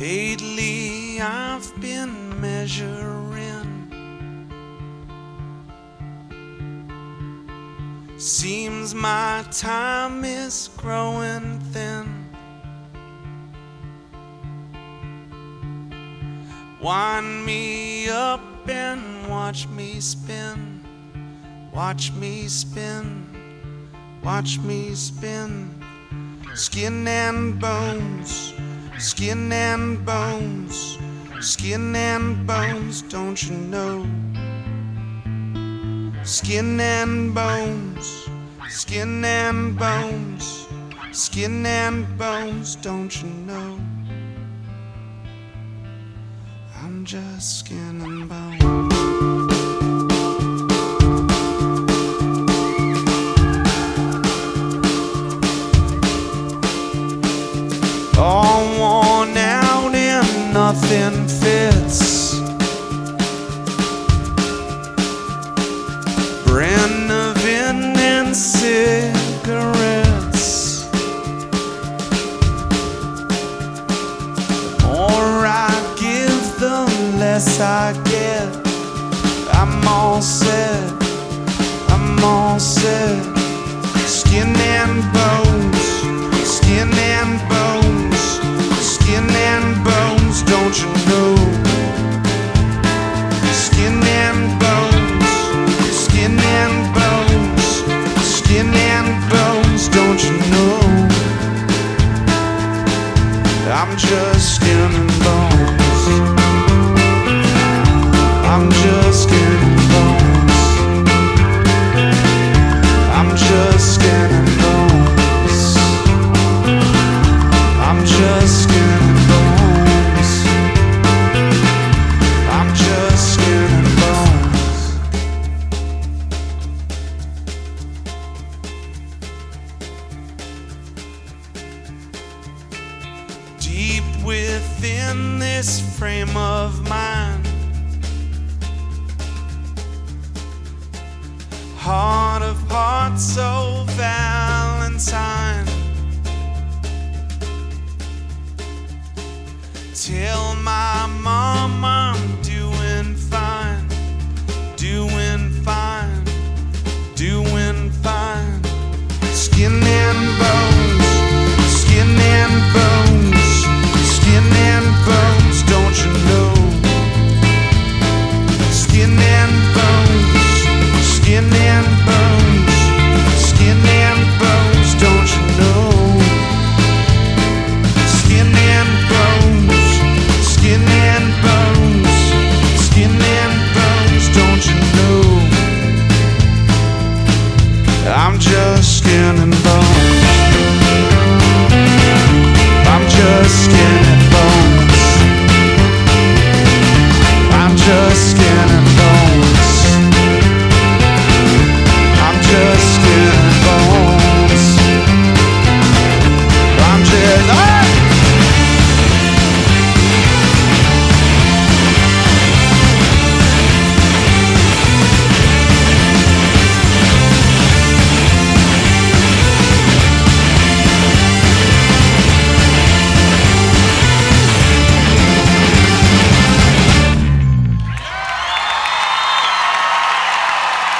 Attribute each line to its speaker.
Speaker 1: Lately I've been measuring. Seems my time is growing thin. Wind me up and watch me spin. Watch me spin. Watch me spin. Skin and bones. Skin and bones. Skin and bones, don't you know? Skin and bones. Skin and bones. Skin and bones, don't you know? I'm just skin and bones. All worn out and nothing fits. Brennivin and cigarettes. The more I give, the less I get. I'm all set. I'm all set. Skin and bones. Skin and bones. Skin and bones, don't you know? Skin and bones. Skin and bones. Skin and bones, don't you know? I'm just skin and bones. I'm just skin and bones. I'm just skin and bones. I'm just skin and bones. I'm just skin and bones. Deep within this frame of mine, heart of hearts